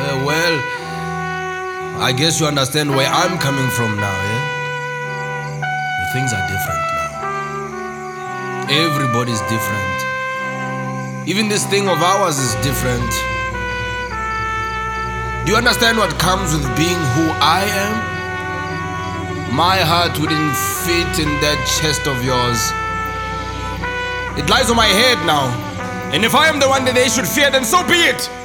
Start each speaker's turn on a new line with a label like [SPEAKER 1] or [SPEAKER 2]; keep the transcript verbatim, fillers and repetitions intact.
[SPEAKER 1] Uh, well, I guess you understand where I'm coming from now, yeah? The things are different now. Everybody's different. Even this thing of ours is different. Do you understand what comes with being who I am? My heart wouldn't fit in that chest of yours. It lies on my head now. And if I am the one that they should fear, then so be it.